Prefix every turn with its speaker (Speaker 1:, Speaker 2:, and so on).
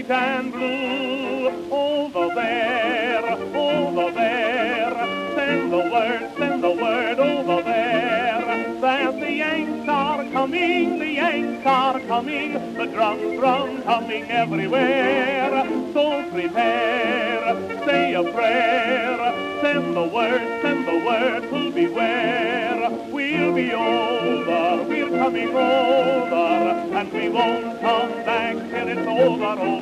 Speaker 1: white and blue. Over there, over there, send the word over there, that the Yanks are coming, the Yanks are coming, the drum coming everywhere. So prepare, say a prayer, send the word to beware. We'll be over, we're coming over, and we won't come back till it's over.